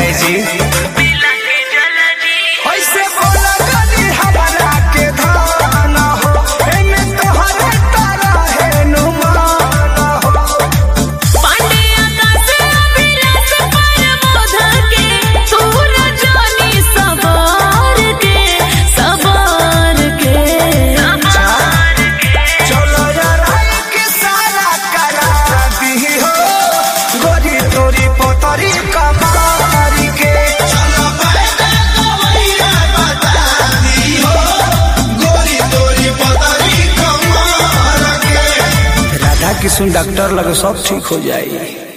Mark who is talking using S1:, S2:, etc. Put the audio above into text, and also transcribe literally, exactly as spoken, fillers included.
S1: है जी। ऐसे बोला गली हमारा के धाना हो, एमे तोहरे तारा है नुमाना हो।
S2: पांडिया का से अभिलाष पर बोधा के तोरा जानी सवार के सवार के
S1: चलो यार के सारा करा दी हो, गोरी तोरी पोतरी कमारी के।
S3: चलो पैदा गवैया बता दी हो, गोरी तोरी पतरी कमार के।
S1: राधा किशन डॉक्टर लगे सब ठीक हो जाए।